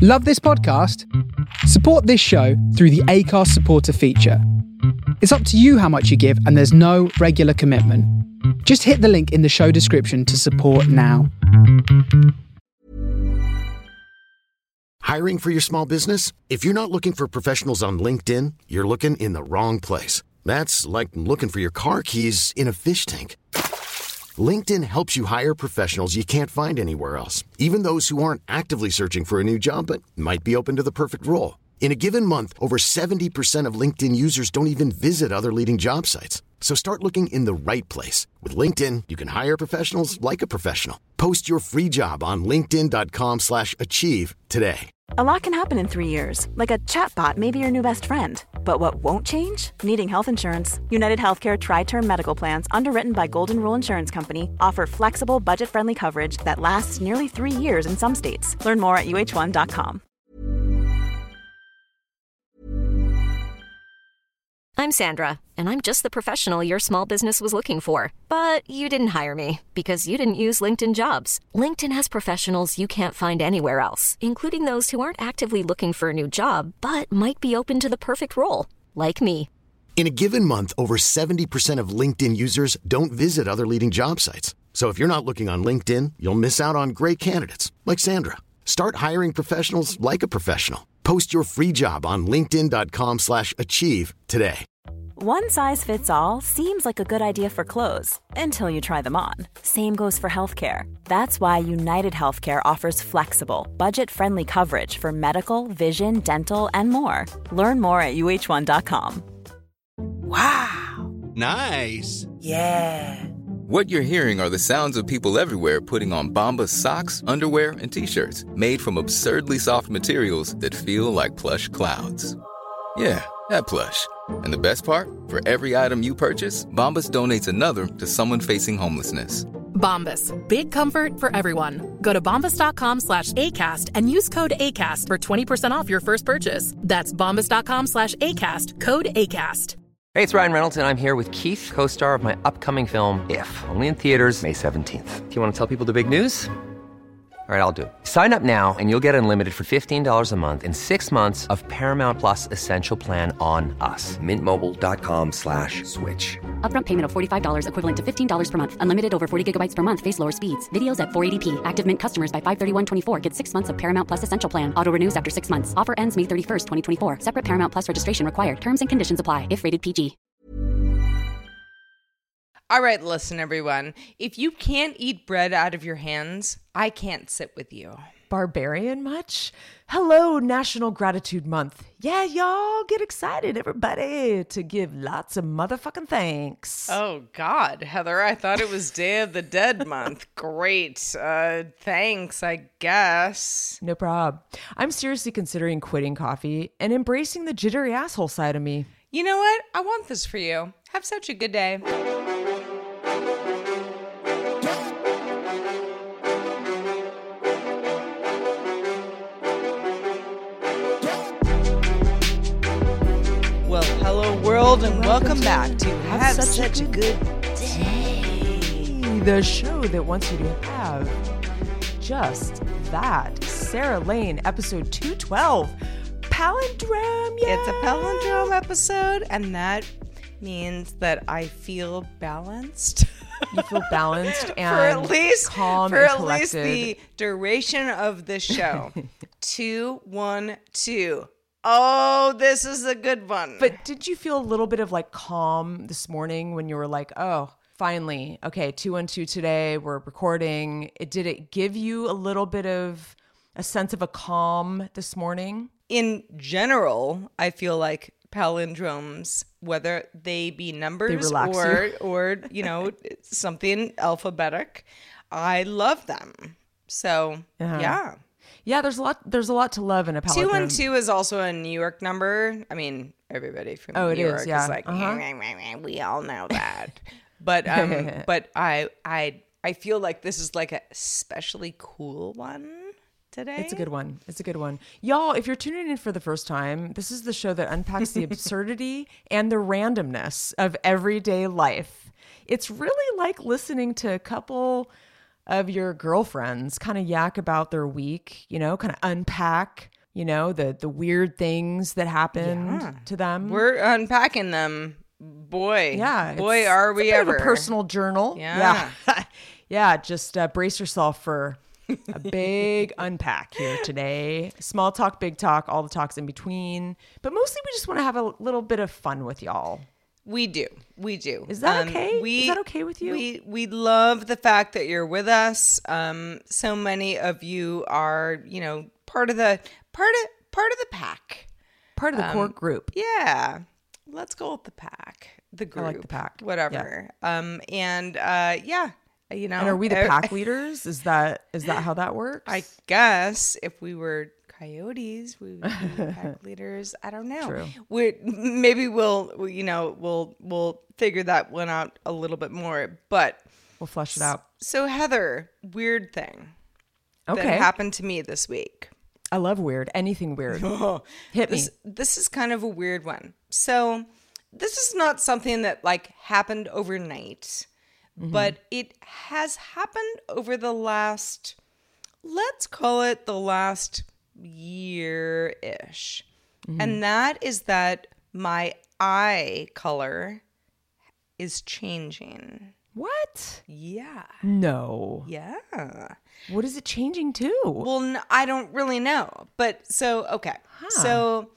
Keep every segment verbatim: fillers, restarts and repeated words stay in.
Love this podcast? Support this show through the Acast supporter feature. It's up to you how much you give, and there's no regular commitment. Just hit the link in the show description to support now. Hiring for your small business? If you're not looking for professionals on LinkedIn, you're looking in the wrong place. That's like looking for your car keys in a fish tank. LinkedIn helps you hire professionals you can't find anywhere else, even those who aren't actively searching for a new job but might be open to the perfect role. In a given month, over seventy percent of LinkedIn users don't even visit other leading job sites. So start looking in the right place. With LinkedIn, you can hire professionals like a professional. Post your free job on linkedin.com slash achieve today. A lot can happen in three years, like a chatbot may be your new best friend. But what won't change? Needing health insurance. United Healthcare Tri-Term Medical Plans, underwritten by Golden Rule Insurance Company, offer flexible, budget-friendly coverage that lasts nearly three years in some states. Learn more at U H one dot com. I'm Sandra, and I'm just the professional your small business was looking for. But you didn't hire me because you didn't use LinkedIn Jobs. LinkedIn has professionals you can't find anywhere else, including those who aren't actively looking for a new job, but might be open to the perfect role, like me. In a given month, over seventy percent of LinkedIn users don't visit other leading job sites. So if you're not looking on LinkedIn, you'll miss out on great candidates like Sandra. Start hiring professionals like a professional. Post your free job on linkedin.com slash achieve today. One size fits all seems like a good idea for clothes until you try them on. Same goes for healthcare. That's why United Healthcare offers flexible, budget-friendly coverage for medical, vision, dental, and more. Learn more at U H one dot com. Wow. Nice. Yeah. What you're hearing are the sounds of people everywhere putting on Bombas socks, underwear, and T-shirts made from absurdly soft materials that feel like plush clouds. Yeah, that plush. And the best part? For every item you purchase, Bombas donates another to someone facing homelessness. Bombas. Big comfort for everyone. Go to bombas.com slash ACAST and use code ACAST for twenty percent off your first purchase. That's bombas.com slash ACAST. Code ACAST. Hey, it's Ryan Reynolds, and I'm here with Keith, co-star of my upcoming film, If, only in theaters May seventeenth. Do you want to tell people the big news? All right, I'll do it. Sign up now and you'll get unlimited for fifteen dollars a month and six months of Paramount Plus Essential Plan on us. Mint Mobile dot com slash switch. Upfront payment of forty-five dollars equivalent to fifteen dollars per month. Unlimited over forty gigabytes per month. Face lower speeds. Videos at four eighty p. Active Mint customers by five thirty-one twenty-four get six months of Paramount Plus Essential Plan. Auto renews after six months. Offer ends May thirty-first, twenty twenty-four. Separate Paramount Plus registration required. Terms and conditions apply if rated P G. All right, listen, everyone. If you can't eat bread out of your hands, I can't sit with you. Barbarian much? Hello, National Gratitude Month. Yeah, y'all get excited, everybody, to give lots of motherfucking thanks. Oh, God, Heather, I thought it was Day of the Dead month. Great. Uh, thanks, I guess. No prob. I'm seriously considering quitting coffee and embracing the jittery asshole side of me. You know what? I want this for you. Have such a good day. Well, hello world, and welcome back to Have, have Such, such a, good a Good Day. The show that wants you to have just that. Sarah Lane, episode two twelve. Palindrome, yeah. It's a palindrome episode, and that means that I feel balanced. You feel balanced and for at least, calm for and at collected. least the duration of the show. two, one, two. Oh, this is a good one. But did you feel a little bit of like calm this morning when you were like, oh, finally, okay, two one two today, we're recording. It did it give you a little bit of a sense of a calm this morning? In general, I feel like palindromes, whether they be numbers they or you. or you know something alphabetic, I love them. So uh-huh. yeah. Yeah, there's a lot. There's a lot to love in a palindrome. Two one two is also a New York number. I mean, everybody from oh, New it York is, yeah. is like, uh-huh. we all know that. But um, but I I I feel like this is like a especially cool one today. It's a good one. It's a good one, y'all. If you're tuning in for the first time, this is the show that unpacks the absurdity and the randomness of everyday life. It's really like listening to a couple of your girlfriends, kind of yak about their week, you know, kind of unpack, you know, the the weird things that happened Yeah. to them. We're unpacking them. Boy. yeah, Boy, it's- are it's we a bit ever. of a personal journal. Yeah. Yeah. Yeah, just uh, brace yourself for a big unpack here today. Small talk, big talk, all the talks in between. But mostly we just want to have a little bit of fun with y'all. We do. We do. Is that Um, okay? We, Is that okay with you? We we love the fact that you're with us. Um, so many of you are, you know, part of the part of part of the pack. Part of the core group. Yeah. Let's go with the pack. The I group. like the pack. Whatever. Um, and uh, yeah, you know. And are we the uh, pack leaders? Is that is that how that works? I guess if we were coyotes, we would be pack leaders. I don't know. True. We maybe we'll we- you know we'll we'll figure that one out a little bit more. But We'll flesh it out. so Heather, weird thing Okay. that happened to me this week. I love weird. Anything weird. Hit me. This this is kind of a weird one. So this is not something that like happened overnight, Mm-hmm. but it has happened over the last, let's call it the last year-ish. Mm-hmm. And that is that my eye color is changing. What? Yeah. No. Yeah. What is it changing to? Well, n- I don't really know. But so, okay. So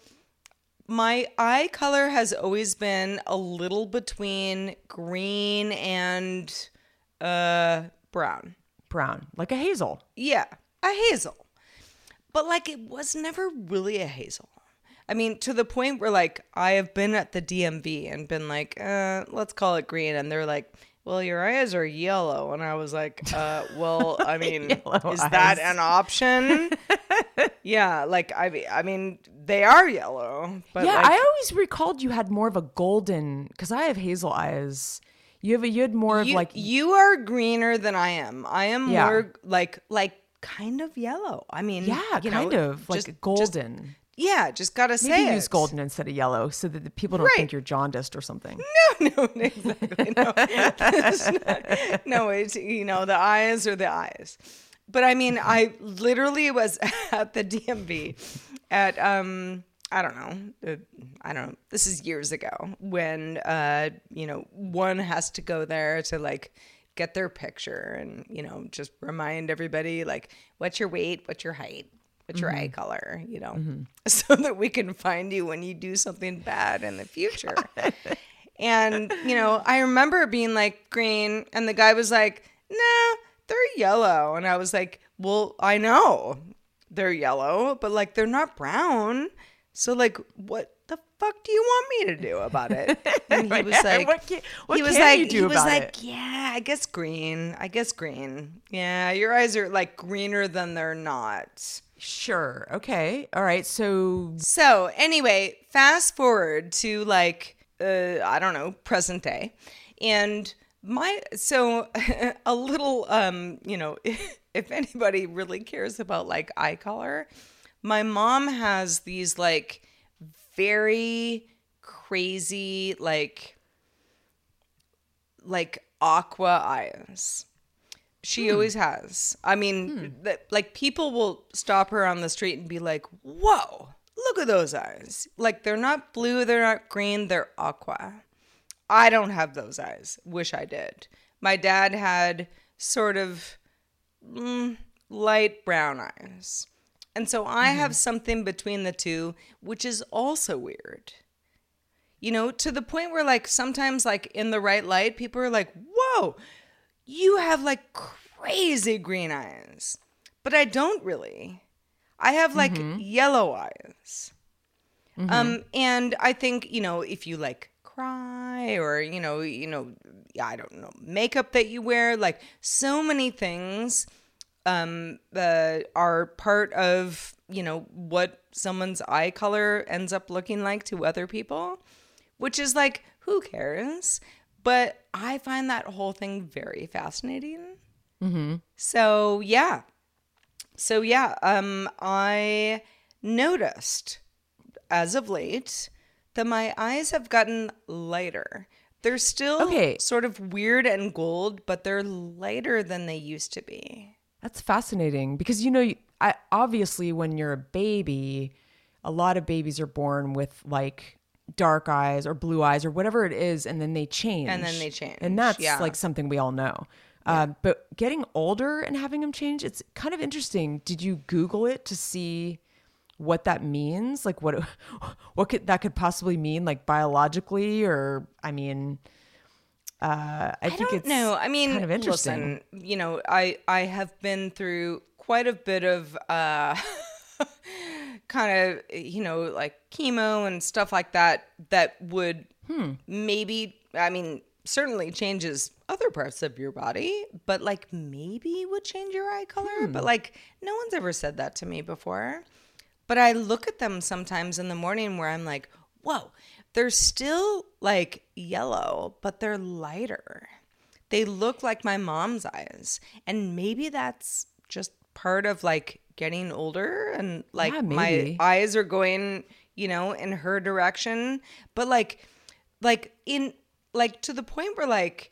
my eye color has always been a little between green and uh, brown. Brown. Like a hazel. Yeah, a hazel. But like it was never really a hazel. I mean, to the point where like I have been at the D M V and been like, uh, let's call it green. And they're like, well, your eyes are yellow. And I was like, uh, well, I mean, Yellow is that eyes. an option? Yeah, like, I mean, I mean, they are yellow. But yeah, like, I always recalled you had more of a golden, because I have hazel eyes. You have a, you had more of you, like, you are greener than I am. I am Yeah. more like, like kind of yellow. I mean, yeah, you kind know, of like just- golden. just- yeah, just gotta say Maybe it. use golden instead of yellow so that the people don't Right. think you're jaundiced or something. No, exactly. No, It's not- no, it's, you know, the eyes are the eyes. But I mean, I literally was at the D M V at, um, I don't know, uh, I don't know, this is years ago when, uh, you know, one has to go there to like get their picture and, you know, just remind everybody like, what's your weight, what's your height? What's your eye color, you know, so that we can find you when you do something bad in the future. And, you know, I remember being like green and the guy was like, nah, they're yellow. And I was like, well, I know they're yellow, but like they're not brown. So like, what the fuck do you want me to do about it? And he was like, What can- what he was can like, you do he was about like, it? yeah, I guess green. I guess green. Yeah, your eyes are like greener than they're not. Sure. Okay. All right. So So anyway, fast forward to like uh, I don't know, present day, and my so a little um you know if anybody really cares about like eye color, my mom has these like very crazy like like aqua eyes. She always has. I mean, th- like people will stop her on the street and be like, whoa, look at those eyes. Like they're not blue, they're not green, they're aqua. I don't have those eyes. Wish I did. My dad had sort of mm, light brown eyes. And so I have something between the two, which is also weird. You know, to the point where like sometimes like in the right light, people are like, whoa, you have like crazy green eyes. But I don't really. I have like yellow eyes. Um, and I think, you know, if you like cry or, you know, you know, I don't know, makeup that you wear, like so many things um, uh, are part of, you know, what someone's eye color ends up looking like to other people, which is like, who cares? But I find that whole thing very fascinating. Mm-hmm. So, yeah. So, yeah, um, I noticed as of late that my eyes have gotten lighter. They're still Okay. sort of weird and gold, but they're lighter than they used to be. That's fascinating because, you know, I obviously when you're a baby, a lot of babies are born with like dark eyes or blue eyes or whatever it is, and then they change. And then they change, And that's yeah. like something we all know. Uh, but getting older and having them change, it's kind of interesting. Did you Google it to see what that means? Like what what could that could possibly mean, like biologically, or I mean, uh, I, I think don't it's know. I mean, kind of interesting. listen, you know, I I have been through quite a bit of uh, kind of, you know, like chemo and stuff like that that would Hmm. maybe, I mean, certainly changes other parts of your body, but like maybe would change your eye color. Hmm. But like no one's ever said that to me before. But I look at them sometimes in the morning where I'm like, whoa, they're still like yellow, but they're lighter. They look like my mom's eyes. And maybe that's just part of like getting older and like Yeah, my maybe. eyes are going, you know, in her direction. But like, like in, like to the point where like,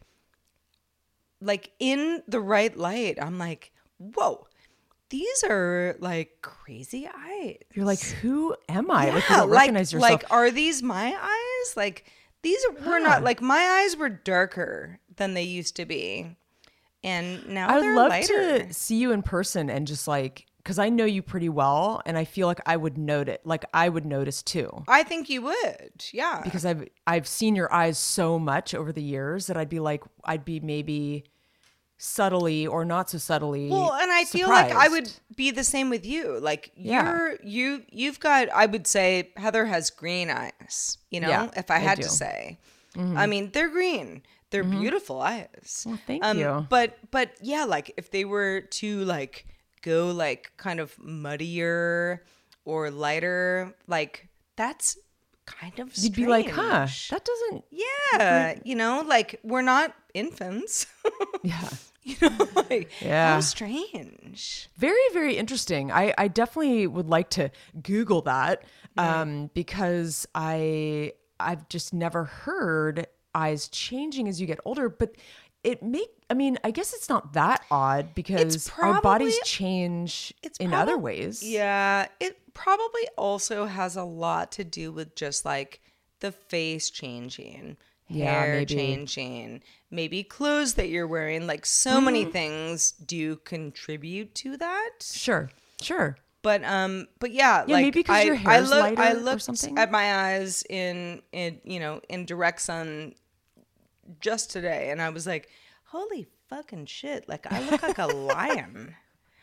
like in the right light, I'm like, whoa. These are like crazy eyes. You're like, who am I? Yeah, like, you don't like, recognize yourself. like, are these my eyes? Like, these are, were not, like, my eyes were darker than they used to be. And now I would they're love lighter. to see you in person and just like, because I know you pretty well, and I feel like I would notice, like I would notice too. I think you would, yeah. Because I've I've seen your eyes so much over the years that I'd be like, I'd be maybe subtly or not so subtly. Well, and I feel like I surprised. would be the same with you. Like Yeah. you're you you've got, I would say Heather has green eyes, you know, Yeah, if I I had do. to say. Mhm. I mean, they're green. They're Mhm. beautiful eyes. Well, thank um, you. But but yeah, like if they were to like go like kind of muddier or lighter, like that's kind of strange. You'd be like, huh, that doesn't. Yeah, you know, like we're not infants. Yeah. You know, like Yeah. how strange. Very, very interesting. I, I definitely would like to Google that um, because I I've just never heard eyes changing as you get older. But it make I mean, I guess it's not that odd because our bodies probably- change in probab- other ways. Yeah, it probably also has a lot to do with just like the face changing, Yeah, hair maybe. changing, maybe clothes that you're wearing. Like so many Mhm. things do contribute to that. Sure, sure. But um, but yeah, Yeah, like maybe 'cause I, your I hair's look, lighter I or looked something? at my eyes in in you know in direct sun just today, and I was like, holy fucking shit! Like I look like a lion.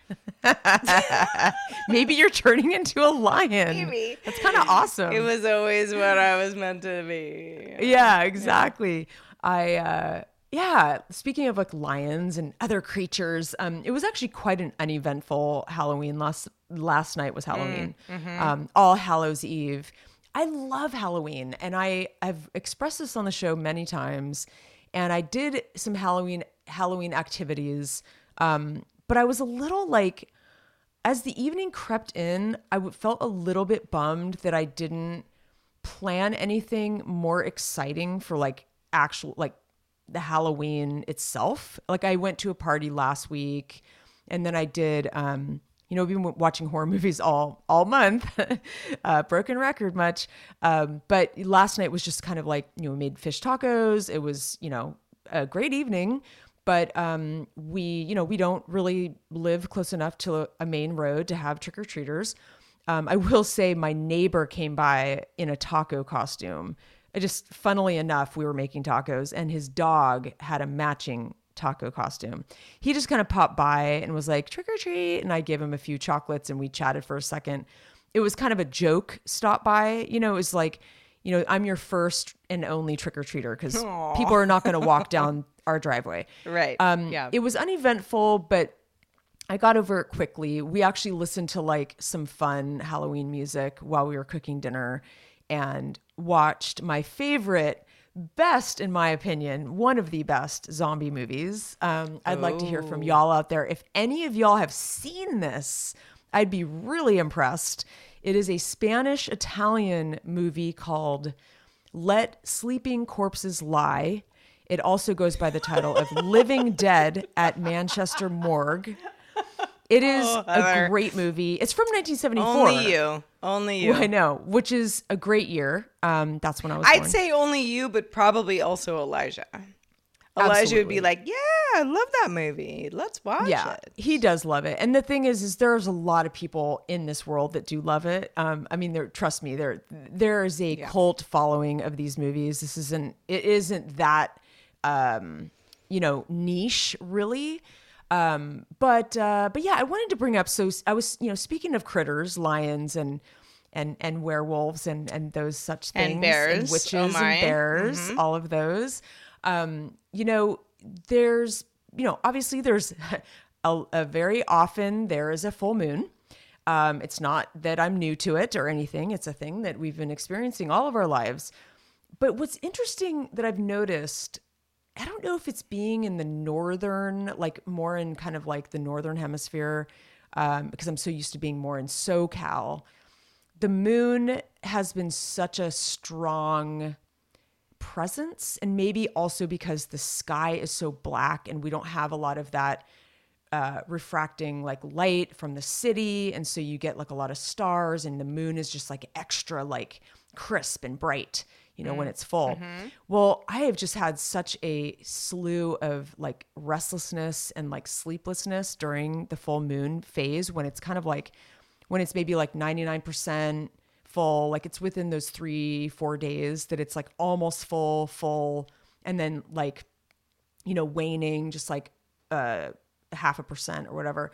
Maybe you're turning into a lion. Maybe. That's kind of awesome. It was always what I was meant to be. Yeah, exactly. I uh yeah, speaking of like lions and other creatures, um it was actually quite an uneventful Halloween. Last last night was Halloween. mhm. Um All Hallows Eve. I love Halloween, and I I've expressed this on the show many times, and I did some Halloween Halloween activities, um but I was a little like, as the evening crept in, I w- felt a little bit bummed that I didn't plan anything more exciting for like actual, like the Halloween itself. Like I went to a party last week, and then I did, um, you know, we've been watching horror movies all, all month, uh, broken record much. Um, but last night was just kind of like, you know, we made fish tacos. It was, you know, a great evening. But um, we, you know, we don't really live close enough to a, a main road to have trick-or-treaters. Um, I will say my neighbor came by in a taco costume. It just, funnily enough, we were making tacos, and his dog had a matching taco costume. He just kind of popped by and was like, trick or treat. And I gave him a few chocolates, and we chatted for a second. It was kind of a joke stop by. You know, it was like, you know, I'm your first and only trick-or-treater because Aw. people are not going to walk down our driveway. Right. Um, Yeah. It was uneventful, but I got over it quickly. We actually listened to like some fun Halloween music while we were cooking dinner and watched my favorite, best, in my opinion, one of the best zombie movies. Um, I'd like to hear from Oh. y'all out there. If any of y'all have seen this, I'd be really impressed. It is a Spanish-Italian movie called Let Sleeping Corpses Lie. It also goes by the title of Living Dead at Manchester Morgue. It is Oh, a Heather. great movie. It's from nineteen seventy-four. Only you. Only you. I know, which is a great year. Um, that's when I was I'd born. say only you, but probably also Elijah. Elijah would Absolutely. be like, yeah, I love that movie. Let's watch yeah, it. he does love it. And the thing is, is there's a lot of people in this world that do love it. Um, I mean, there, trust me, there there is a cult following of these movies. This isn't, it isn't that, um, you know, niche really. Um, but, uh, but yeah, I wanted to bring up, so I was, you know, speaking of critters, lions and, and, and werewolves and, and those such things. And bears. And witches Oh my. and bears, Mhm. all of those. Um, you know, there's, you know, obviously there's a, a very often there is a full moon. Um, it's not that I'm new to it or anything. It's a thing that we've been experiencing all of our lives. But what's interesting that I've noticed, I don't know if it's being in the northern, like more in kind of like the northern hemisphere, um, because I'm so used to being more in SoCal. The moon has been such a strong presence, and maybe also because the sky is so black and we don't have a lot of that uh, refracting like light from the city. And so you get like a lot of stars, and the moon is just like extra like crisp and bright, you know, when it's full. Mm-hmm. Well, I have just had such a slew of like restlessness and like sleeplessness during the full moon phase, when it's kind of like, when it's maybe like ninety-nine percent full, like it's within those three, four days that it's like almost full, full, and then like, you know, waning just like uh, half a percent or whatever.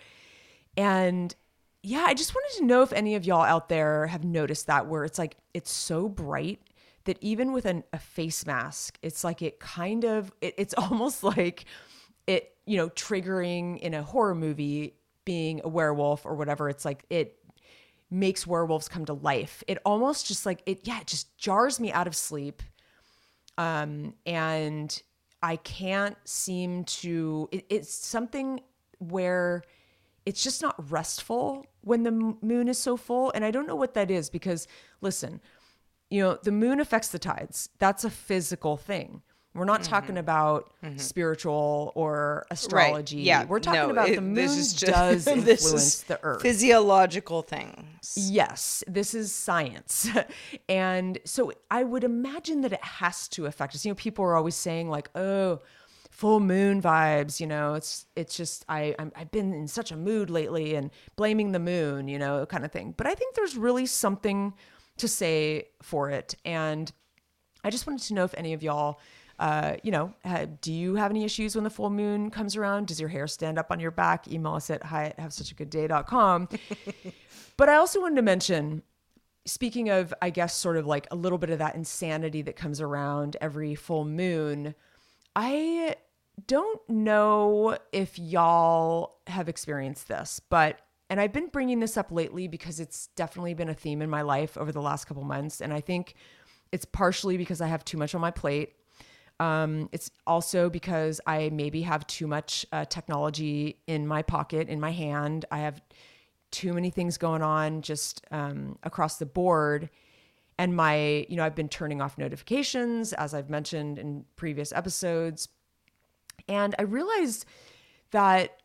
And yeah, I just wanted to know if any of y'all out there have noticed that, where it's like, it's so bright that even with an, a face mask, it's like it kind of, it, it's almost like it, you know, triggering in a horror movie, being a werewolf or whatever. It's like, it makes werewolves come to life. It almost just like it, yeah, it just jars me out of sleep. Um, and I can't seem to, it, it's something where it's just not restful when the m- moon is so full. And I don't know what that is, because listen, you know, the moon affects the tides. That's a physical thing. We're not mm-hmm. talking about mm-hmm. spiritual or astrology. Right. Yeah. We're talking no, about it, the moon this is just, does this influence is the earth. Physiological things. Yes, this is science. And so I would imagine that it has to affect us. You know, people are always saying like, oh, full moon vibes, you know, it's, it's just, I, I'm, I've been in such a mood lately and blaming the moon, you know, kind of thing. But I think there's really something to say for it. And I just wanted to know if any of y'all, uh, you know, ha- do you have any issues when the full moon comes around? Does your hair stand up on your back? Email us at hi at have such a good day dot com. But I also wanted to mention, speaking of, I guess, sort of like a little bit of that insanity that comes around every full moon, I don't know if y'all have experienced this, but, and I've been bringing this up lately because it's definitely been a theme in my life over the last couple months. And I think it's partially because I have too much on my plate. Um, it's also because I maybe have too much uh, technology in my pocket, in my hand. I have too many things going on just um, across the board. And my, you know, I've been turning off notifications, as I've mentioned in previous episodes. And I realized that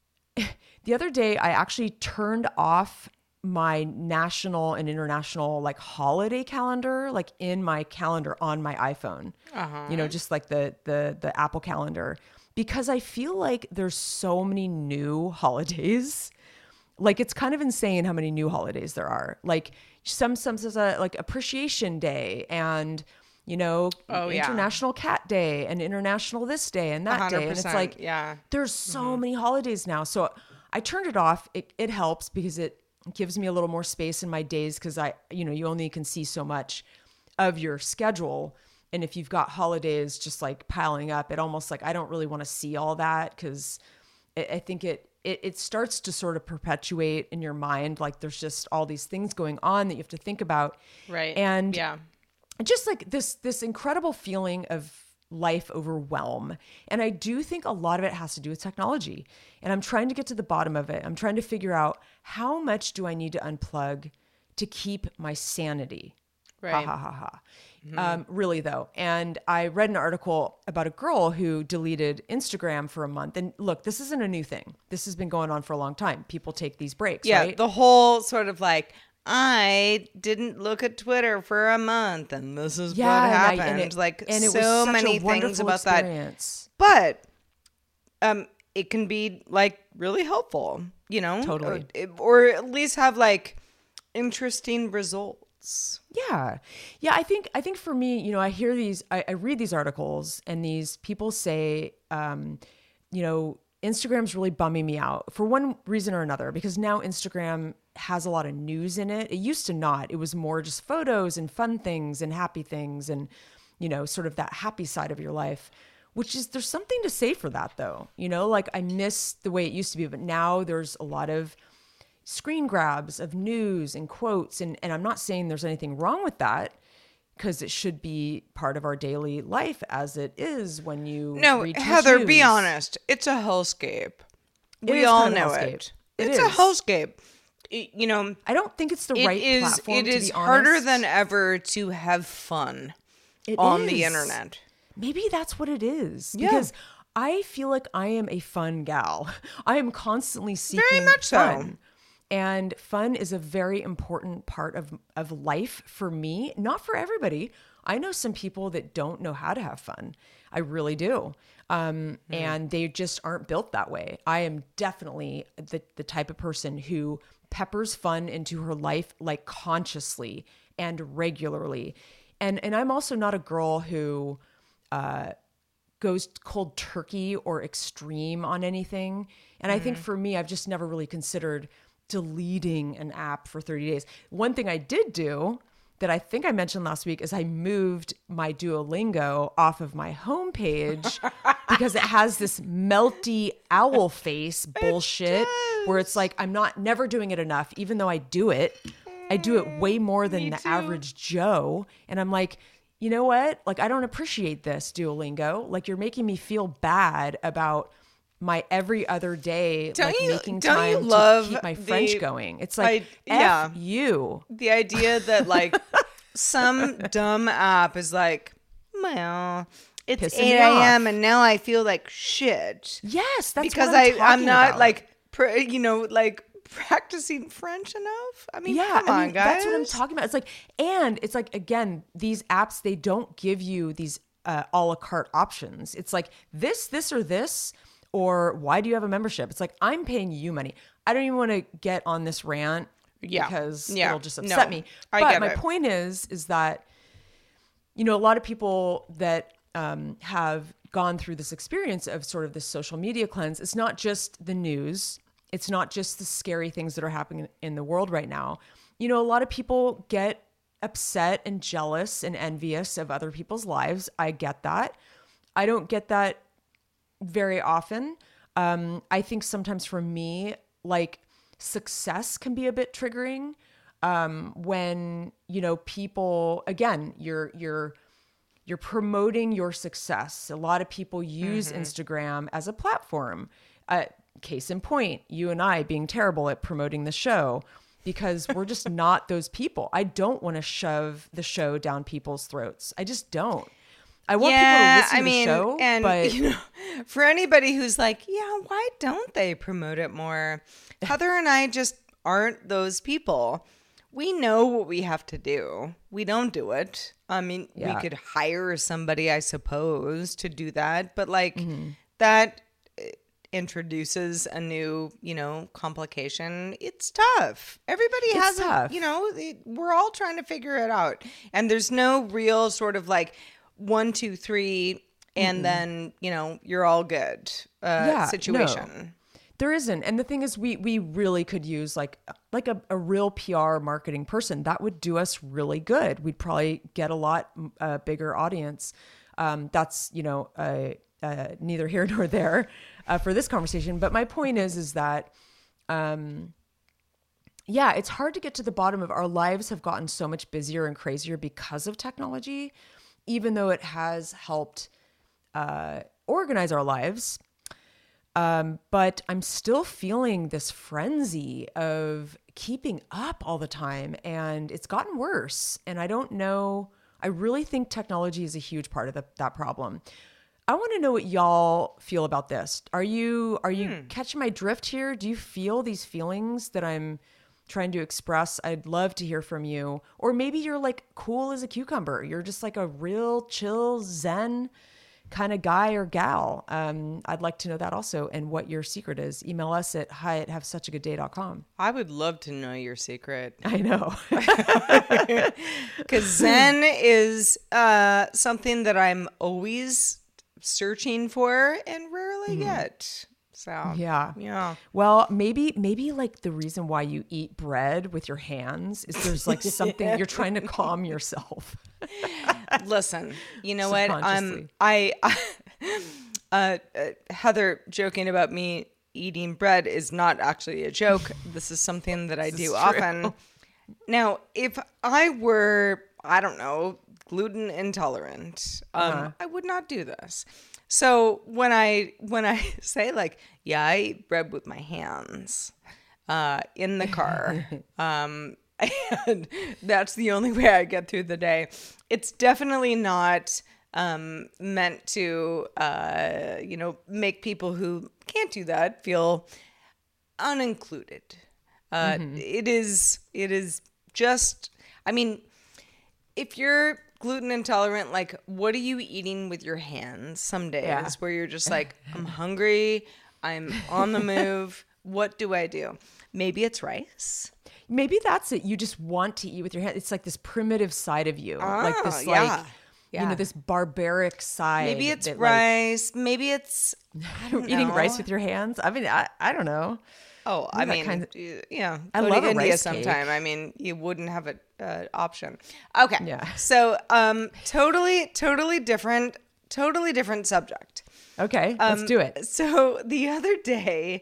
the other day I actually turned off my national and international like holiday calendar, like in my calendar on my iPhone, uh-huh. you know, just like the, the, the Apple calendar, because I feel like there's so many new holidays. Like, it's kind of insane how many new holidays there are. Like some, some says a like Appreciation Day, and, you know, oh, International yeah. Cat Day, and International this day and that day. And it's like, yeah, there's so mm-hmm. many holidays now. So I turned it off. It, it helps because it gives me a little more space in my days, because I, you know, you only can see so much of your schedule. And if you've got holidays just like piling up, it almost like, I don't really want to see all that, because I think it, it, it starts to sort of perpetuate in your mind. Like there's just all these things going on that you have to think about. Right. And yeah, just like this, this incredible feeling of life overwhelm. And I do think a lot of it has to do with technology. And I'm trying to get to the bottom of it. I'm trying to figure out, how much do I need to unplug to keep my sanity? Right. Ha ha ha ha. Um, really though. And I read an article about a girl who deleted Instagram for a month. And look, this isn't a new thing. This has been going on for a long time. People take these breaks, Yeah, right? the whole sort of like, I didn't look at Twitter for a month and this is Yeah, what and I- happened. and it- like and it was so such a many things wonderful about experience. that. But um, it can be like really helpful, you know? Totally. Or, or at least have like interesting results. Yeah. Yeah. I think, I think for me, you know, I hear these, I, I read these articles and these people say, um, you know, Instagram's really bumming me out for one reason or another, because now Instagram has a lot of news in it. It used to not. It was more just photos and fun things and happy things and, you know, sort of that happy side of your life, which is, there's something to say for that though. You know, like I miss the way it used to be, but now there's a lot of screen grabs of news and quotes. And, and I'm not saying there's anything wrong with that, because it should be part of our daily life as it is when you No, read too much Heather, be news. honest. It's a hellscape. It We is all kind of a know hellscape. it. It It's is. a hellscape. Y- You know, I don't think it's the it right is. platform, It to is be harder honest. than ever to have fun It on the is. internet. Maybe that's what it is. Yeah. Because I feel like I am a fun gal. I am constantly seeking Very much so. fun. And fun is a very important part of, of life for me, not for everybody. I know some people that don't know how to have fun. I really do. Um, Hmm. And they just aren't built that way. I am definitely the, the type of person who peppers fun into her life, like consciously and regularly. And, and I'm also not a girl who uh, goes cold turkey or extreme on anything. And I think for me, I've just never really considered deleting an app for thirty days. One thing I did do that I think I mentioned last week is I moved my Duolingo off of my homepage because it has this melty owl face bullshit where it's like, I'm not never doing it enough, even though I do it. I do it way more than the average Joe. And I'm like, you know what? Like, I don't appreciate this, Duolingo. Like, you're making me feel bad about my every other day, Don't like you- making don't time you to love keep my the- French going. It's like, I- yeah. F you. The idea that like some dumb app is like, well, it's Pissing eight me a.m. off. and now I feel like shit. Yes, that's because what I'm I I'm talking not about. like pr- you know like practicing French enough. I mean, Yeah, come I on, mean, guys. that's what I'm talking about. It's like, and it's like, again, these apps, they don't give you these uh, a la carte options. It's like this, this, or this, or why do you have a membership? It's like, I'm paying you money. I don't even want to get on this rant Yeah. because Yeah. it'll just upset No, me. I But get my it. point is, is that, you know, a lot of people that um, have gone through this experience of sort of this social media cleanse, it's not just the news. It's not just the scary things that are happening in the world right now. You know, a lot of people get upset and jealous and envious of other people's lives. I get that. I don't get that very often. Um, I think sometimes for me, like success can be a bit triggering um, when, you know, people, again, you're, you're, you're promoting your success. A lot of people use Mm-hmm. Instagram as a platform. Uh, case in point, you and I being terrible at promoting the show because we're just not those people. I don't want to shove the show down people's throats. I just don't. I want yeah, people to listen I to mean, the show, and but you know, for anybody who's like, yeah, why don't they promote it more? Heather and I just aren't those people. We know what we have to do. We don't do it. I mean, Yeah. we could hire somebody, I suppose, to do that, but like Mm-hmm. that uh, introduces a new, you know, complication. It's tough. Everybody It's has, tough. A, you know, it, we're all trying to figure it out, and there's no real sort of like one, two, three, and then you know you're all good uh, Yeah, situation. no. There isn't. And the thing is, we we really could use like like a, a real P R marketing person. That would do us really good. We'd probably get a lot uh, bigger audience. Um, that's, you know, uh, uh, neither here nor there uh, for this conversation. But my point is, is that, um, yeah, it's hard to get to the bottom of our lives have gotten so much busier and crazier because of technology, even though it has helped uh, organize our lives. Um, but I'm still feeling this frenzy of keeping up all the time, and it's gotten worse. And I don't know, I really think technology is a huge part of the, that problem. I want to know what y'all feel about this. Are you are you hmm. catching my drift here? Do you feel these feelings that I'm trying to express? I'd love to hear from you. Or maybe you're like cool as a cucumber. You're just like a real chill Zen kind of guy or gal. Um, I'd like to know that also, and what your secret is. Email us at hi at have such a good day dot com. I would love to know your secret. I know. Because Zen is uh, something that I'm always searching for and rarely mm. get. So yeah. Yeah. Well, maybe maybe like the reason why you eat bread with your hands is there's like something yeah. you're trying to calm yourself. Listen, you know what? Um I, I uh, uh Heather joking about me eating bread is not actually a joke. This is something that I do often. Now, if I were, I don't know, gluten intolerant, um, uh-huh. I would not do this. So when I when I say like, yeah, I eat bread with my hands uh, in the car, um, and that's the only way I get through the day. It's definitely not um, meant to, uh, you know, make people who can't do that feel unincluded. Uh, mm-hmm. It is. It is just. I mean, if you're gluten intolerant, like, what are you eating with your hands some days yeah. where you're just like, I'm hungry, I'm on the move, what do I do? Maybe it's rice. Maybe that's it. You just want to eat with your hands. It's like this primitive side of you. Oh, like this, yeah. like, yeah. you know, this barbaric side. Maybe it's that, rice. Like, maybe it's I don't eating know. rice with your hands. I mean, I, I don't know. Oh, I mean, kind of, yeah. I go love to a India rice sometime. cake. I mean, you wouldn't have an uh, option. Okay. Yeah. So, um, totally, totally different, totally different subject. Okay, um, let's do it. So the other day,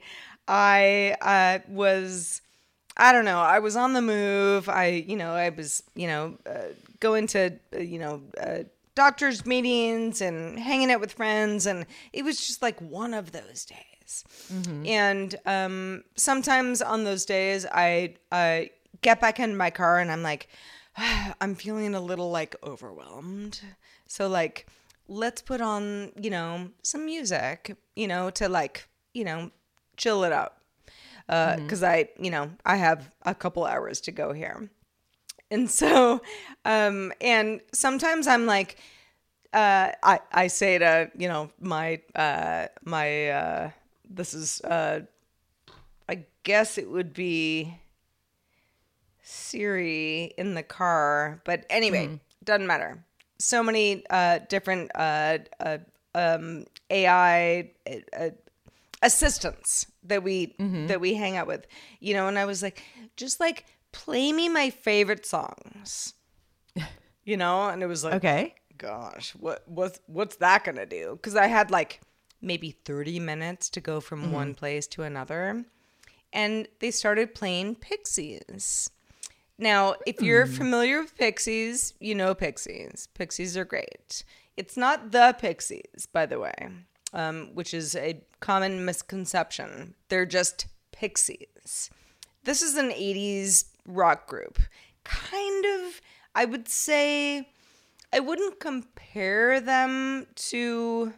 I uh, was, I don't know, I was on the move. I, you know, I was, you know, uh, going to, uh, you know, uh, doctor's meetings and hanging out with friends, and it was just like one of those days. Mm-hmm. And um, sometimes on those days, I I get back in my car and I'm like, ah, I'm feeling a little like overwhelmed. So like, let's put on, you know, some music, you know, to like, you know, chill it out. Uh, mm-hmm. 'cause I, you know, I have a couple hours to go here. And so, um, and sometimes I'm like, uh, I, I say to, you know, my, uh, my, uh, this is, uh, I guess it would be Siri in the car, but anyway, mm. doesn't matter. So many uh, different uh, uh, um, A I uh, assistants that we mm-hmm. that we hang out with, you know. And I was like, just like play me my favorite songs, you know. And it was like, okay, gosh, what what's what's that gonna do? Because I had like maybe thirty minutes to go from mm-hmm. one place to another. And they started playing Pixies. Now, if you're mm. familiar with Pixies, you know Pixies. Pixies are great. It's not the Pixies, by the way, um, which is a common misconception. They're just Pixies. This is an eighties rock group. Kind of, I would say, I wouldn't compare them to...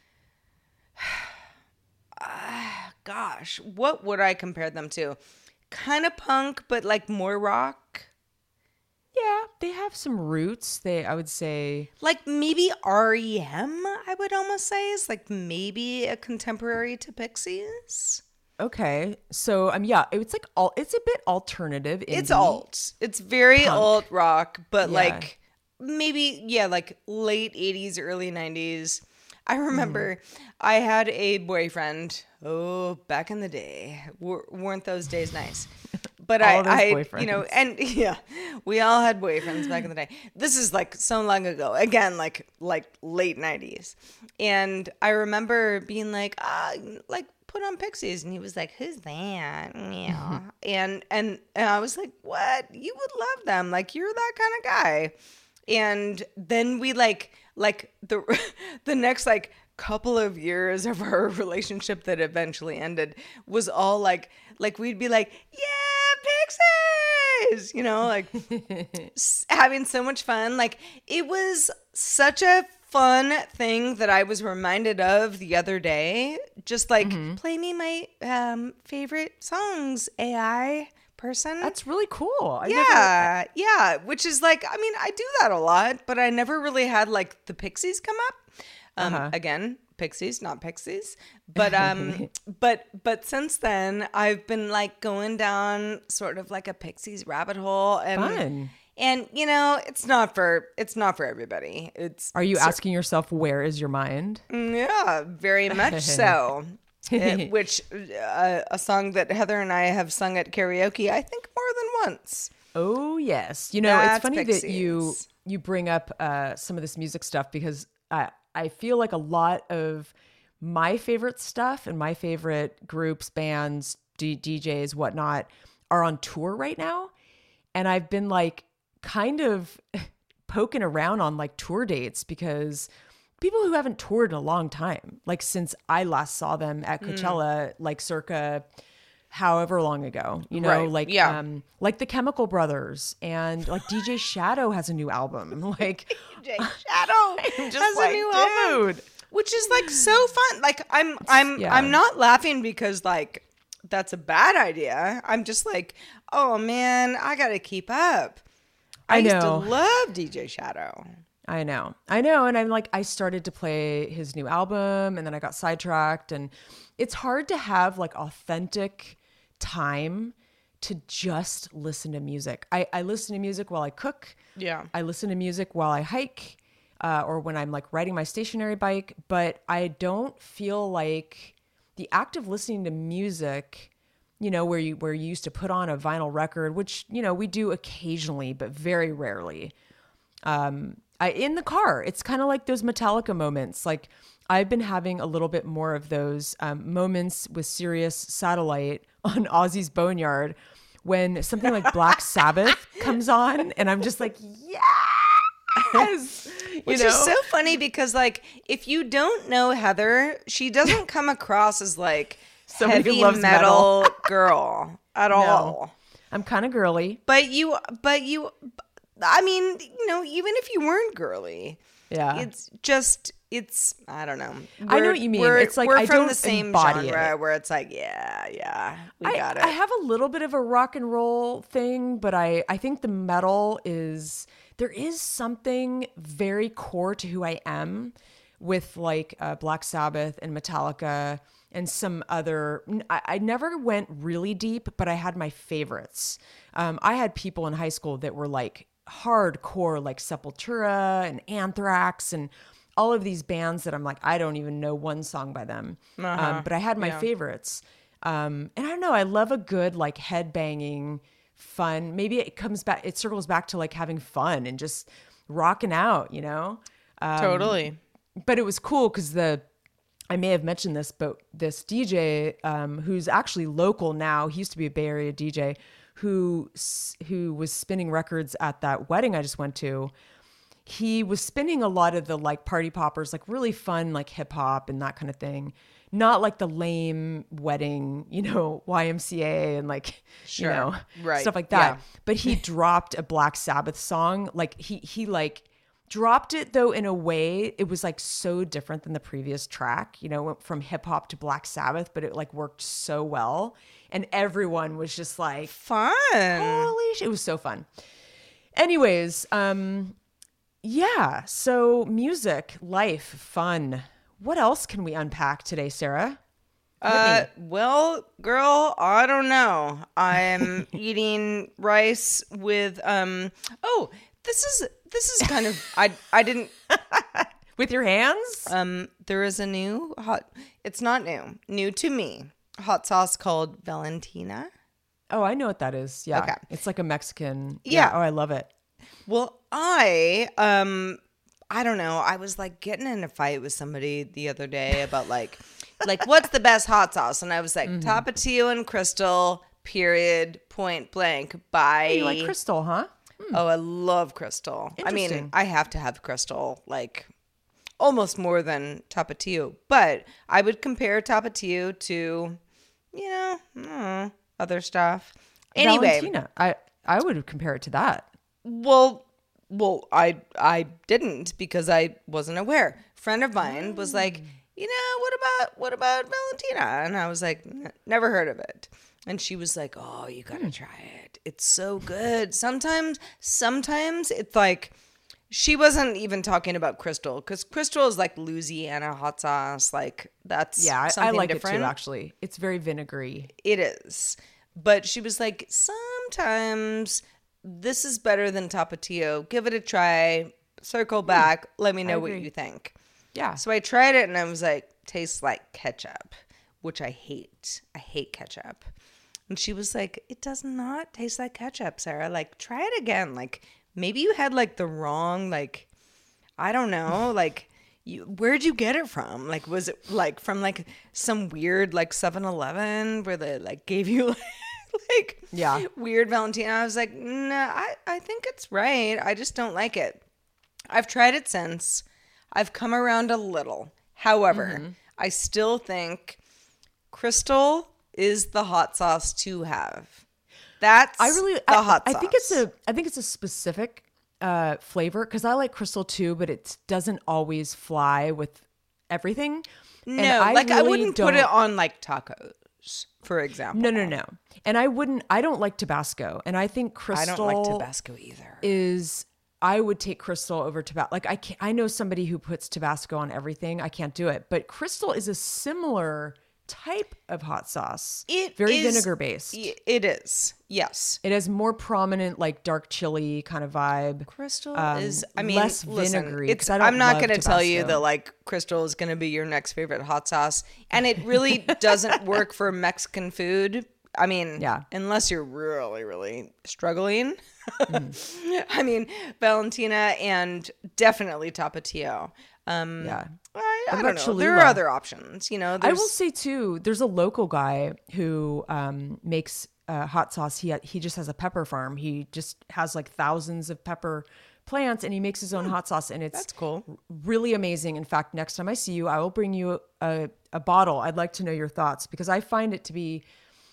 Uh, gosh, what would I compare them to? Kind of punk, but like more rock. Yeah, they have some roots. They, I would say, like maybe R E M. I would almost say is like maybe a contemporary to Pixies. Okay, so um, yeah, it's like all. It's a bit alternative. Indie. It's alt. It's very Punk. alt rock, but Yeah. like maybe yeah, like late eighties, early nineties. I remember mm. I had a boyfriend, oh, back in the day. W- weren't those days nice? But I, I you know, and yeah, we all had boyfriends back in the day. This is like so long ago. Again, like like late nineties. And I remember being like, ah, like put on Pixies. And he was like, who's that? Yeah. and, and and I was like, what? You would love them. Like, you're that kind of guy. And then we like, like the the next like couple of years of our relationship that eventually ended was all like, like we'd be like, yeah, Pixies, you know, like s- having so much fun. Like it was such a fun thing that I was reminded of the other day. Just like Mm-hmm. play me my um, favorite songs, A I person. That's really cool. I yeah, yeah. Which is like, I mean, I do that a lot, but I never really had like the Pixies come up. Um, Uh-huh. Again, Pixies, not Pixies. But um, but but since then, I've been like going down sort of like a Pixies rabbit hole, and Fun. and you know, it's not for it's not for everybody. It's Are you cer- asking yourself, where is your mind? Yeah, very much so. Uh, which uh, a song that Heather and I have sung at karaoke, I think more than once. Oh yes, you know That's it's funny that you Pixies. you bring up uh, some of this music stuff because I I feel like a lot of my favorite stuff and my favorite groups, bands, D- DJs, whatnot are on tour right now, and I've been like kind of poking around on like tour dates because people who haven't toured in a long time, like since I last saw them at Coachella, like circa however long ago, you know, Right, like yeah. um like the Chemical Brothers and like D J Shadow has a new album. Like D J Shadow I'm just has like, a new album, dude. which is like so fun. Like I'm I'm yeah. I'm not laughing because like that's a bad idea. I'm just like, oh man, I gotta keep up. I, I used know. to love D J Shadow. I know. I know. And I'm like, I started to play his new album and then I got sidetracked. And it's hard to have like authentic time to just listen to music. I, I listen to music while I cook. Yeah. I listen to music while I hike uh, or when I'm like riding my stationary bike. But I don't feel like the act of listening to music, you know, where you where you used to put on a vinyl record, which, you know, we do occasionally, but very rarely. Um, I, in the car, it's kind of like those Metallica moments. Like I've been having a little bit more of those um, moments with Sirius Satellite on Ozzy's Boneyard when something like Black Sabbath comes on, and I'm just like, yes, you Which know? is so funny because like if you don't know Heather, she doesn't come across as like Somebody who heavy loves metal, metal. girl at all. I'm kind of girly. But you, but you, I mean, you know, even if you weren't girly, Yeah. it's just, it's, I don't know. I know We're- what you mean. We're, It's like we're I from don't the same embody genre it. where it's like, yeah, yeah, we I, got it. I have a little bit of a rock and roll thing, but I, I think the metal is, there is something very core to who I am with like uh, Black Sabbath and Metallica and some other, I, I never went really deep, but I had my favorites. Um, I had people in high school that were like hardcore, like Sepultura and Anthrax and all of these bands that I'm like, I don't even know one song by them. Uh-huh. Um, but I had my Yeah. favorites. Um, and I don't know, I love a good like head banging fun. Maybe it comes back, it circles back to like having fun and just rocking out, you know? Um, Totally. But it was cool because the, I may have mentioned this, but this D J um, who's actually local now, he used to be a Bay Area D J who, who was spinning records at that wedding I just went to. He was spinning a lot of the like party poppers, like really fun, like hip hop and that kind of thing. Not like the lame wedding, you know, Y M C A and like, Sure. you know, Right. stuff like that. Yeah. But he dropped a Black Sabbath song. Like he, he like dropped it though in a way, it was like so different than the previous track, you know, went from hip hop to Black Sabbath, but it like worked so well. And everyone was just like, Fun. holy shit, it was so fun. Anyways, um, yeah, so music, life, fun. What else can we unpack today, Sarah? Uh, well, girl, I don't know. I'm eating rice with um. Oh, this is this is kind of I I didn't With your hands? um. There is a new hot. It's not new. New to me. Hot sauce called Valentina. Oh, I know what that is. Yeah. Okay. It's like a Mexican. Yeah. Oh, I love it. Well, I um I don't know. I was like getting in a fight with somebody the other day about like like what's the best hot sauce? And I was like Mm-hmm. Tapatio and Crystal, period, point blank. Bye. You like Crystal, huh? Oh, I love Crystal. I mean, Interesting. I have to have Crystal like almost more than Tapatio, but I would compare Tapatio to, you know, I don't know, other stuff. Anyway, Valentina. I I would compare it to that. Well, well, I I didn't because I wasn't aware. A friend of mine was like, you know, what about what about Valentina? And I was like, never heard of it. And she was like, oh, you gotta try it. It's so good. Sometimes, sometimes it's like, she wasn't even talking about Crystal because Crystal is like Louisiana hot sauce. Like that's Yeah, I, something I like different. it too, actually. It's very vinegary. It is. But she was like, sometimes this is better than Tapatio. Give it a try. Circle back. Let me know what you think. Yeah. So I tried it and I was like, tastes like ketchup, which I hate. I hate ketchup. And she was like, it does not taste like ketchup, Sarah. Like, try it again. Like, maybe you had like the wrong, like, I don't know, like, you, where'd you get it from? Like, was it like from like some weird like seven eleven where they like gave you like, like yeah. weird Valentina? I was like, no, I, I think it's right. I just don't like it. I've tried it since. I've come around a little. However, mm-hmm. I still think Crystal is the hot sauce to have. That's I really the I, hot sauce. I think it's a I think it's a specific uh, flavor because I like Crystal too, but it doesn't always fly with everything. No, I like really I wouldn't don't... put it on like tacos, for example. No, no, no. And I wouldn't. I don't like Tabasco, and I think Crystal. I don't like Tabasco either. Is I would take Crystal over Tabasco. Like I can't, I know somebody who puts Tabasco on everything. I can't do it, but Crystal is a similar type of hot sauce. It very is, vinegar based. It is. Yes. It has more prominent like dark chili kind of vibe. Crystal um, is I mean less listen, vinegary. It's, I don't I'm not love going to Tabasco. tell you that like Crystal is going to be your next favorite hot sauce, and it really doesn't work for Mexican food. I mean, yeah. unless you're really, really struggling. Mm. I mean, Valentina and definitely Tapatio. Um, yeah. I, I what don't about know. Cholula? There are other options, you know. I will say too, there's a local guy who um, makes uh, hot sauce. He he just has a pepper farm. He just has like thousands of pepper plants, and he makes his own mm, hot sauce, and it's that's cool, really amazing. In fact, next time I see you, I will bring you a, a bottle. I'd like to know your thoughts because I find it to be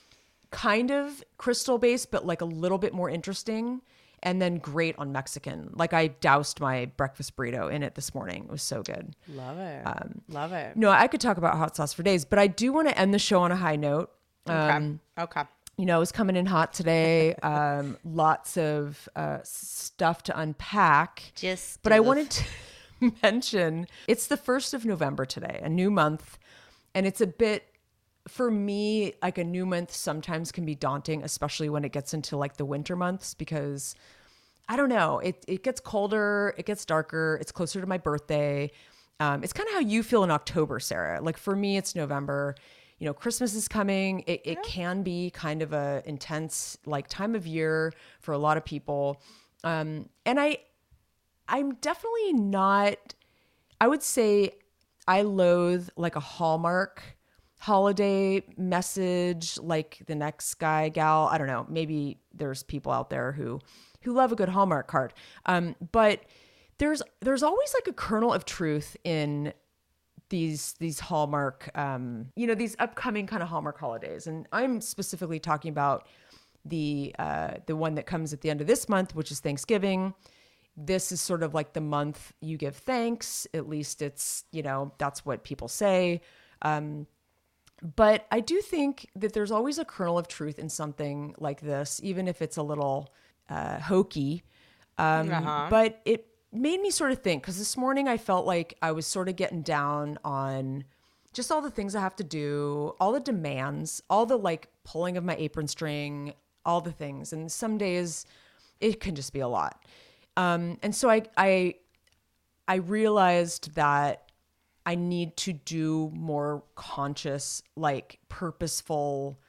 kind of Crystal based, but like a little bit more interesting. And then great on Mexican. Like I doused my breakfast burrito in it this morning. It was so good. Love it. Um, Love it. No, I could talk about hot sauce for days, but I do want to end the show on a high note. Um, okay. Okay. You know, it's coming in hot today. um, lots of uh, stuff to unpack. Just, but I wanted to mention it's the first of November today, a new month, and it's a bit. For me, like a new month sometimes can be daunting, especially when it gets into like the winter months, because I don't know, it it gets colder, it gets darker, it's closer to my birthday. Um, it's kind of how you feel in October, Sarah. Like for me, it's November. You know, Christmas is coming. It, it can be kind of a intense like time of year for a lot of people. Um, and I, I'm definitely not, I would say I loathe like a Hallmark holiday message like the next guy gal. I don't know, maybe there's people out there who who love a good Hallmark card, um but there's there's always like a kernel of truth in these these Hallmark um you know these upcoming kind of Hallmark holidays, and I'm specifically talking about the uh the one that comes at the end of this month, which is Thanksgiving. This is sort of like the month you give thanks, at least it's, you know, that's what people say. um But I do think that there's always a kernel of truth in something like this, even if it's a little uh, hokey. Um, uh-huh. But it made me sort of think, because this morning I felt like I was sort of getting down on just all the things I have to do, all the demands, all the like pulling of my apron string, all the things. And some days it can just be a lot. Um, and so I, I, I realized that I need to do more conscious, like purposeful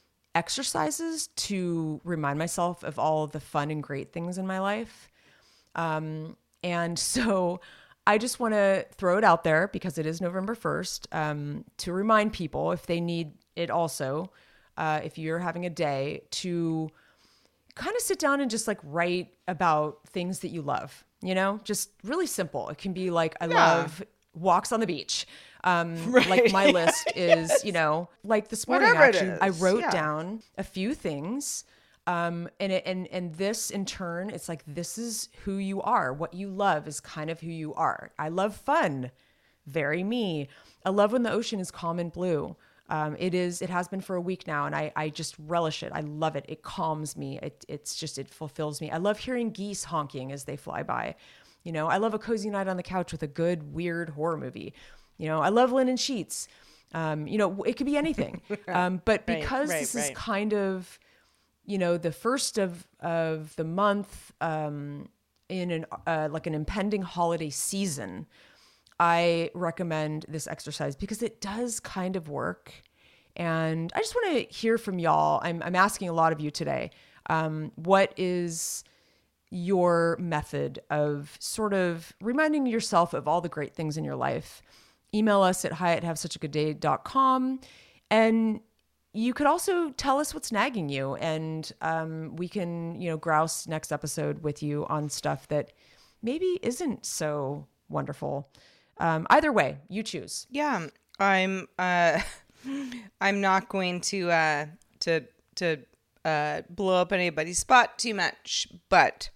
exercises to remind myself of all of the fun and great things in my life. Um, and so I just want to throw it out there because it is November first, um, to remind people if they need it also, uh, if you're having a day, to kind of sit down and just like write about things that you love, you know, just really simple. It can be like, I yeah. love walks on the beach. Um, right. Like my list is, you know, like this morning, Whatever actually, it is. I wrote yeah. down a few things Um, and, it, and, and this in turn, it's like, this is who you are. What you love is kind of who you are. I love fun. Very me. I love when the ocean is calm and blue. Um, it is, it has been for a week now, and I, I just relish it. I love it. It calms me. It, it's just, it fulfills me. I love hearing geese honking as they fly by. You know, I love a cozy night on the couch with a good, weird horror movie. You know, I love linen sheets. Um, you know, it could be anything. Um, but because right, this right. is kind of, you know, the first of, of the month, um, in an, uh, like an impending holiday season, I recommend this exercise because it does kind of work. And I just want to hear from y'all. I'm, I'm asking a lot of you today. Um, what is your method of sort of reminding yourself of all the great things in your life? Email us at hi at have such a good day dot com. And you could also tell us what's nagging you. And um, we can, you know, grouse next episode with you on stuff that maybe isn't so wonderful. Um, either way, you choose. Yeah, I'm. Uh, I'm not going to uh, to to uh, blow up anybody's spot too much, but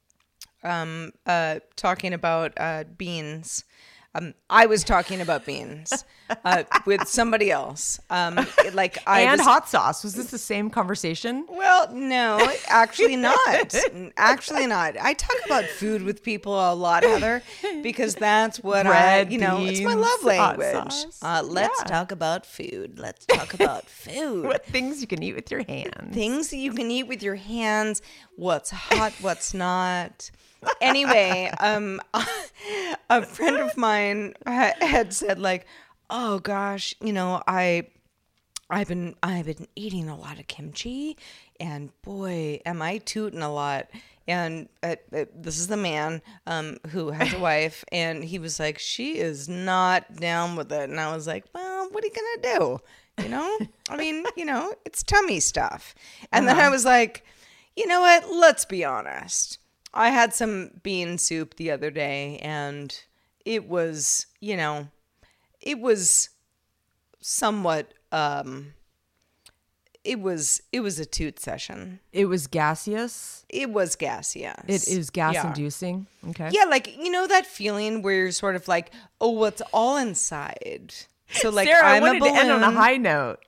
um, uh, talking about uh, beans. Um, I was talking about beans uh, with somebody else. Um, like I and was, hot sauce. Was this the same conversation? Well, no, actually not. Actually not. I talk about food with people a lot, Heather, because that's what Bread, I, you know, beans, it's my love hot language. sauce. Uh, let's Yeah. talk about food. Let's talk about food. What things you can eat with your hands. Things that you can eat with your hands. What's hot, what's not. Anyway, um, a friend of mine ha- had said like, "Oh gosh, you know, I, I've been, I've been eating a lot of kimchi, and boy, am I tooting a lot." And uh, uh, this is the man um, who has a wife, and he was like, "She is not down with it," and I was like, "Well, what are you gonna do? You know, I mean, you know, it's tummy stuff." And uh-huh. then I was like, "You know what? Let's be honest." I had some bean soup the other day, and it was, you know, it was somewhat, um, it was, it was a toot session. It was gaseous. It was gaseous. It is gas Yeah. inducing. Okay. Yeah, like, you know that feeling where you're sort of like, oh, what's all inside? So like, Sarah, I'm I a wanted balloon. to end on a high note.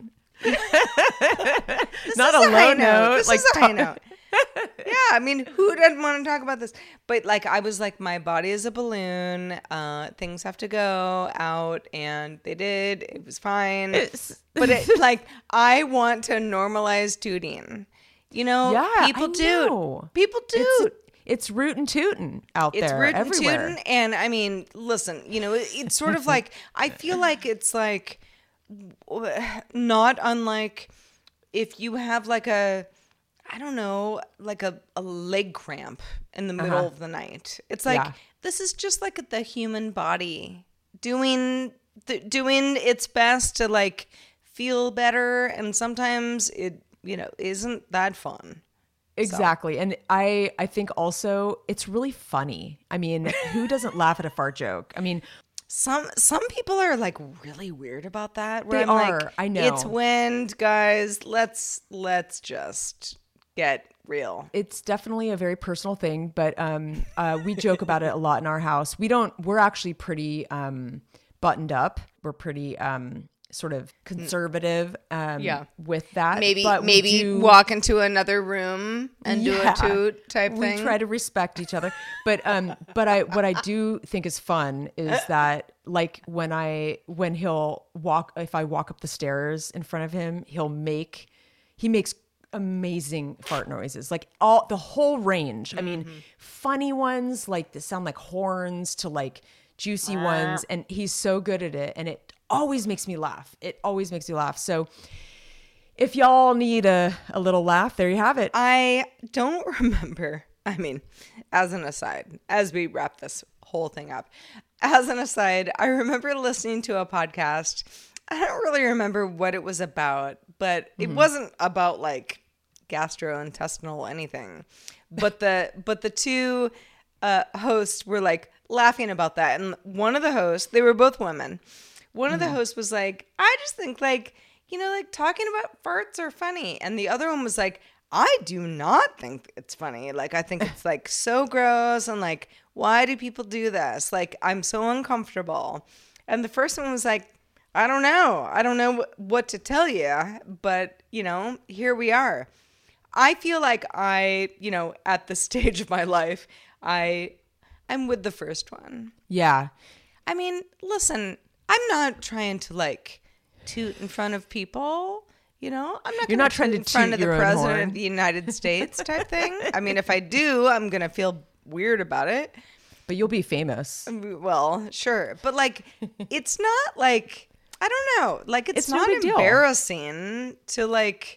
This Not is a low high note. This like is a high note. Yeah, I mean, who doesn't want to talk about this? But like, I was like, my body is a balloon. Uh, things have to go out, and they did. It was fine. It's- But it, like, I want to normalize tooting. You know, Yeah, people I toot. know. People toot. It's, it's rootin' tootin' out It's there rootin' everywhere. tootin', and I mean, listen, you know, it, it's sort of like, I feel like it's like not unlike if you have like a, I don't know, like a, a leg cramp in the middle Uh-huh. of the night. It's like, Yeah. this is just like the human body doing th- doing its best to like feel better, and sometimes it, you know, isn't that fun. Exactly. And I I think also it's really funny. I mean, who doesn't laugh at a fart joke? I mean, Some some people are like really weird about that. Where They I'm are, like, I know. It's wind, guys. Let's let's just get real. it's definitely a very personal thing, but um, uh, we joke about it a lot in our house. We don't, we're actually pretty um, buttoned up. We're pretty um, sort of conservative um, Yeah. with that. Maybe but we maybe do- walk into another room and Yeah. do a toot type we thing. try to respect each other, but um, but I what I do think is fun is that like when I when he'll walk if I walk up the stairs in front of him, he'll make he makes amazing fart noises, like all the whole range. I mean, funny ones like that sound like horns to like juicy ones, and he's so good at it, and it always makes me laugh. It always makes me laugh. So if y'all need a, a little laugh, there you have it. I don't remember. I mean, as an aside, as we wrap this whole thing up, as an aside, I remember listening to a podcast. I don't really remember what it was about, but it Mm-hmm. wasn't about like gastrointestinal anything. But the but the two uh, hosts were like laughing about that, and one of the hosts, they were both women. One of the hosts was like, I just think like, you know, like talking about farts are funny. And the other one was like, I do not think it's funny. Like, I think it's like so gross. And like, why do people do this? Like, I'm so uncomfortable. And the first one was like, I don't know. I don't know wh- what to tell you. But, you know, here we are. I feel like I, you know, at this stage of my life, I, I'm with the first one. Yeah. I mean, listen, I'm not trying to like toot in front of people. You know, I'm not. You're not trying to in front toot of the your own president horn. of the United States type thing. I mean, if I do, I'm gonna feel weird about it. But you'll be famous. Well, sure, but like, it's not like I don't know. Like, it's, It's no not big deal. embarrassing to like.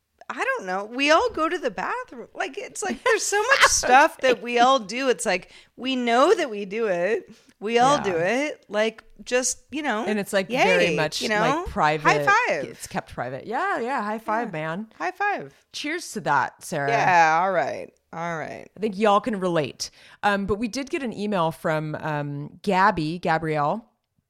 I don't know. We all go to the bathroom. Like, it's like there's so much stuff that we all do. It's like we know that we do it. We all Yeah. do it. Like, just, you know. And it's like yay, very much you know? like private. High five. It's kept private. Yeah, yeah. High five, Yeah. man. High five. Cheers to that, Sarah. Yeah. All right. All right. I think y'all can relate. Um, but we did get an email from um, Gabby, Gabrielle,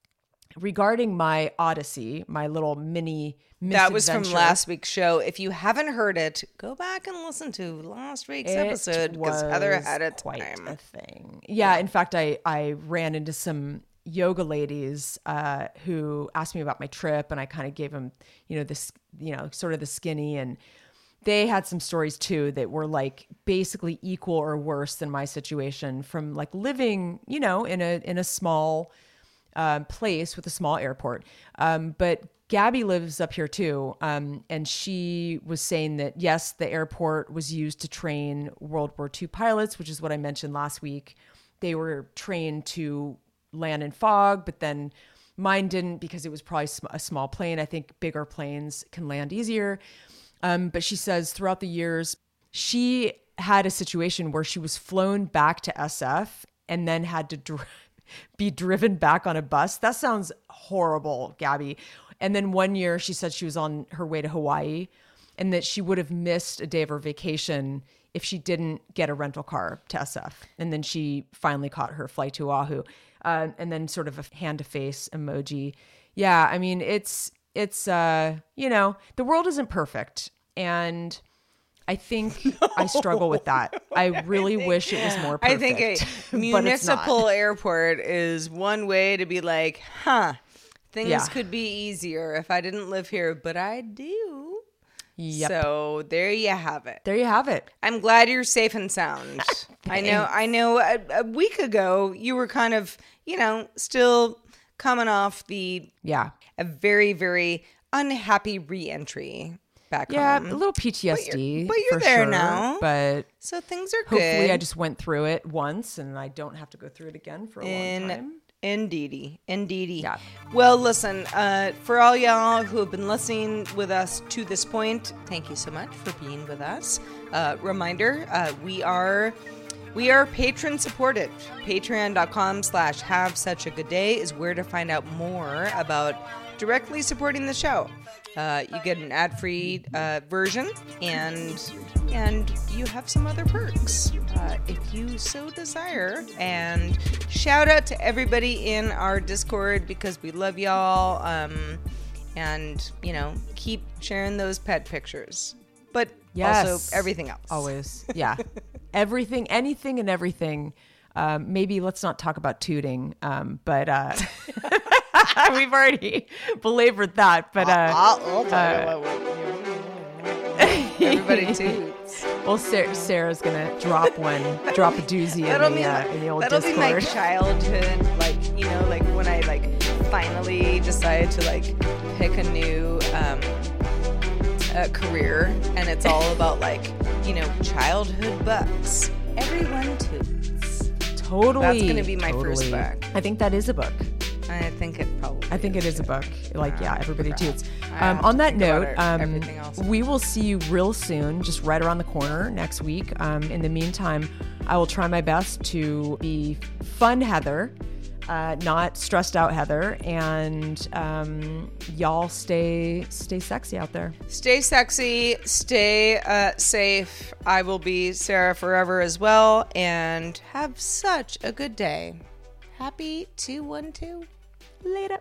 regarding my Odyssey, my little mini That was from misadventure. last week's show. If you haven't heard it, go back and listen to last week's It episode because Heather was had it quite time. a thing. Yeah, in fact, I I ran into some yoga ladies uh, who asked me about my trip, and I kind of gave them, you know, this, you know, sort of the skinny, and they had some stories too that were like basically equal or worse than my situation from like living, you know, in a in a small um, place with a small airport. Um, but Gabby lives up here too. Um, and she was saying that, yes, the airport was used to train World War Two pilots, which is what I mentioned last week. They were trained to land in fog, but then mine didn't because it was probably sm- a small plane. I think bigger planes can land easier. Um, but she says throughout the years, she had a situation where she was flown back to S F and then had to dr- be driven back on a bus. That sounds horrible, Gabby. And then one year she said she was on her way to Hawaii and that she would have missed a day of her vacation if she didn't get a rental car to S F. And then she finally caught her flight to Oahu. Uh, and then sort of a hand to face emoji. Yeah, I mean, it's, it's, uh, you know, the world isn't perfect. And I think no. I struggle with that. I really I think, wish it was more perfect. I think a municipal airport is one way to be like, huh, things yeah. could be easier if I didn't live here, but I do. Yep. So there you have it. There you have it. I'm glad you're safe and sound. I know, I know a, a week ago you were kind of, you know, still coming off the, yeah, a very, very unhappy re-entry back yeah, home. Yeah, a little P T S D. But you're, but you're for there sure, now. But so things are hopefully good. Hopefully I just went through it once and I don't have to go through it again for a In, long time. Indeedy. Indeedy. Yeah. Well, listen, uh, for all y'all who have been listening with us to this point, thank you so much for being with us. Uh, reminder, uh, we are we are patron supported. Patreon.com slash have such a good day is where to find out more about directly supporting the show. Uh, you get an ad-free uh, version, and and you have some other perks uh, if you so desire. And shout out to everybody in our Discord because we love y'all. Um, and you know, keep sharing those pet pictures, but yes. also everything else. Always, yeah, everything, anything, and everything. Um, maybe let's not talk about tooting, um, but uh, we've already belabored that. But uh, I'll, I'll tell uh, you everybody toots. Well, Sarah, Sarah's gonna drop one, drop a doozy in the, be, uh, in the old that'll Discord. That'll be my childhood, like, you know, like when I like finally decided to like pick a new um, uh, career, and it's all about like, you know, childhood books. Everyone toots. Totally. That's going to be my totally. first book. I think that is a book. I think it probably I think is. it is a book. Like, yeah, everybody crap. toots. Um, on that note, um, else. we will see you real soon, just right around the corner next week. Um, in the meantime, I will try my best to be fun Heather, uh, not stressed out Heather, and um, y'all stay stay sexy out there. Stay sexy, stay uh, safe. I will be Sarah forever as well, and have such a good day. Happy two one two. Later.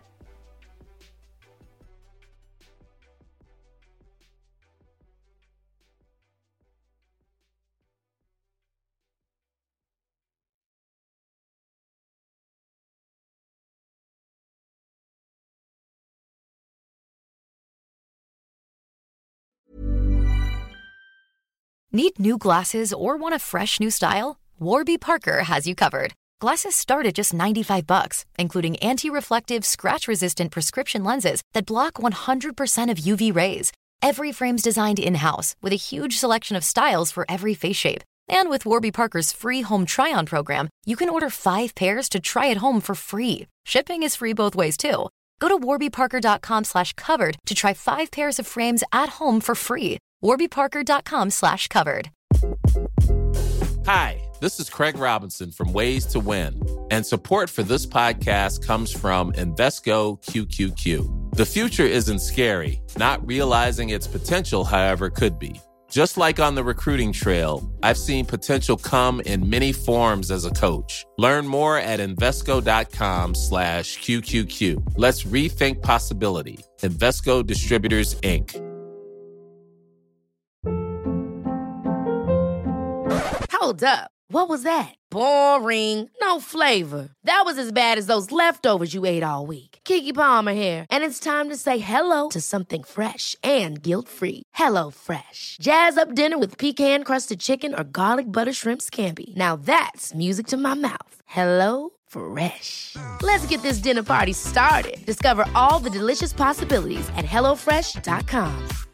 Need new glasses or want a fresh new style? Warby Parker has you covered. Glasses start at just ninety-five bucks, including anti-reflective, scratch-resistant prescription lenses that block one hundred percent of U V rays. Every frame's designed in-house with a huge selection of styles for every face shape. And with Warby Parker's free home try-on program, you can order five pairs to try at home for free. Shipping is free both ways, too. Go to warbyparker.com slash covered to try five pairs of frames at home for free. warbyparker.com slash covered. Hi, this is Craig Robinson from Ways to Win, and support for this podcast comes from Invesco Q Q Q. The future isn't scary. Not realizing its potential, however, could be. Just like on the recruiting trail, I've seen potential come in many forms as a coach. Learn more at Invesco.com slash QQQ. Let's rethink possibility. Invesco Distributors, Incorporated. Hold up. What was that? Boring. No flavor. That was as bad as those leftovers you ate all week. Keke Palmer here, and it's time to say hello to something fresh and guilt-free. Hello Fresh. Jazz up dinner with pecan-crusted chicken or garlic butter shrimp scampi. Now that's music to my mouth. Hello Fresh. Let's get this dinner party started. Discover all the delicious possibilities at hello fresh dot com.